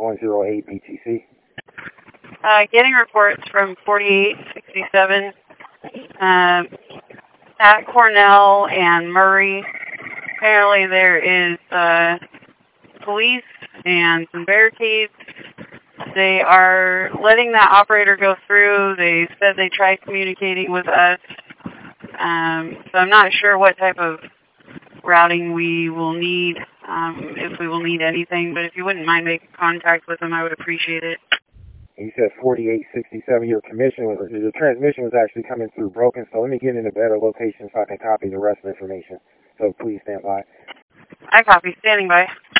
108 BTC. Getting reports from 4867 at Cornell and Murray. Apparently there is police and some barricades. They are letting that operator go through. They said they tried communicating with us. So I'm not sure what type of routing we will need, if we will need anything. But if you wouldn't mind making contact with them, I would appreciate it. You said 4867, your transmission was actually coming through broken, so let me get in a better location so I can copy the rest of the information. So please stand by. I copy. Standing by.